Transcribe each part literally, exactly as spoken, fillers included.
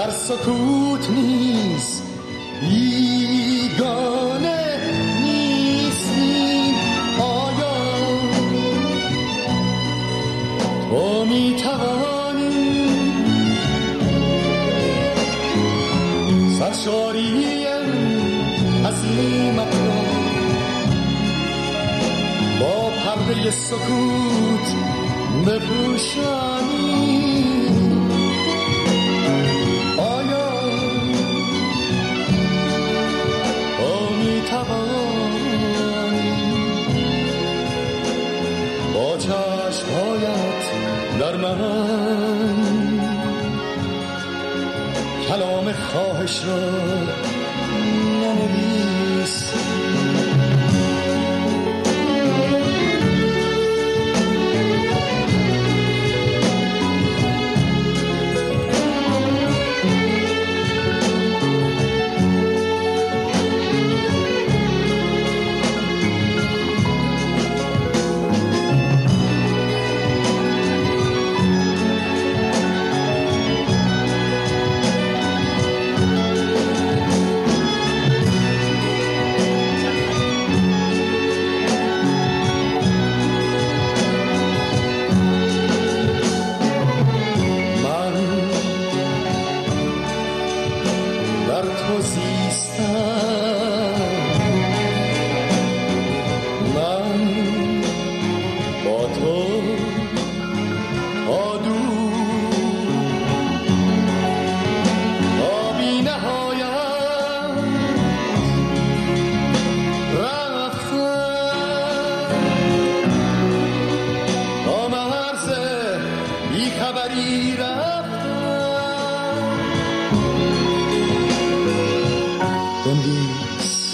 در سکوت نیست، بیگانه نیستیم. آیا تو میتوانی سرشاری عظیمت را با پرده سکوت بپوشانی؟ آیا تو میتوانی با چشمهایت در من کلام خواهش را ننویس؟ بنویس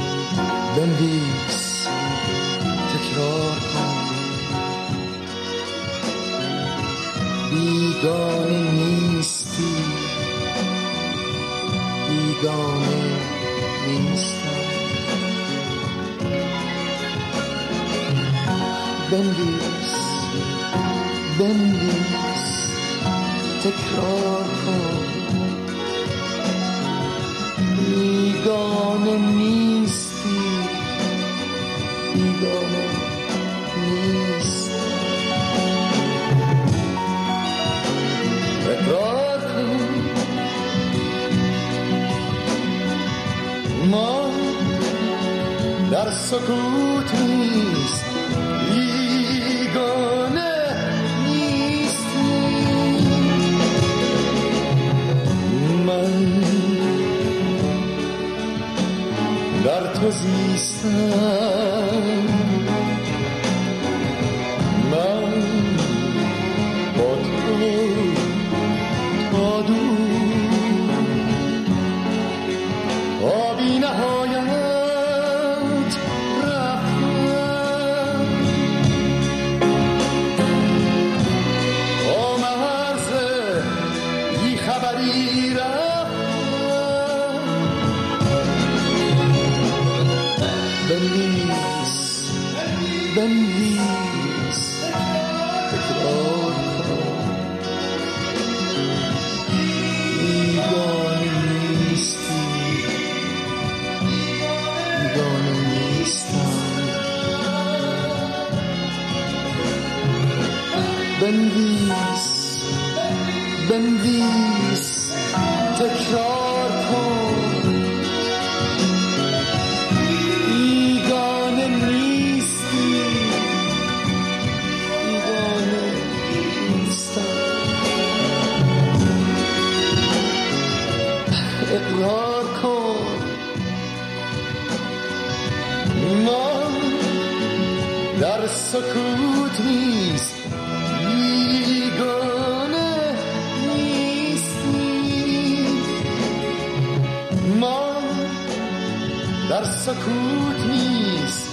بنویس تکرار کن، بیگانه نیستی، بیگانه نیستم. بنویس بنویس تکرار کن، بیگانه نیستی، بیگانه نیستی. تکرار کن، ما در سکوت نیست، بیگانه نیستی. من در تو زیستم، من با تو تا دور، آبی نهایت رفتم، با مرز بی خبری رفتم. بنویس بنویس تکرار کن، بیگانه نیستی، بیگانه نیستم. بنویس بنویس تکرار کن، اقرار کن. من در سکوت نیست، بیگانه نیستی. من در سکوت نیست،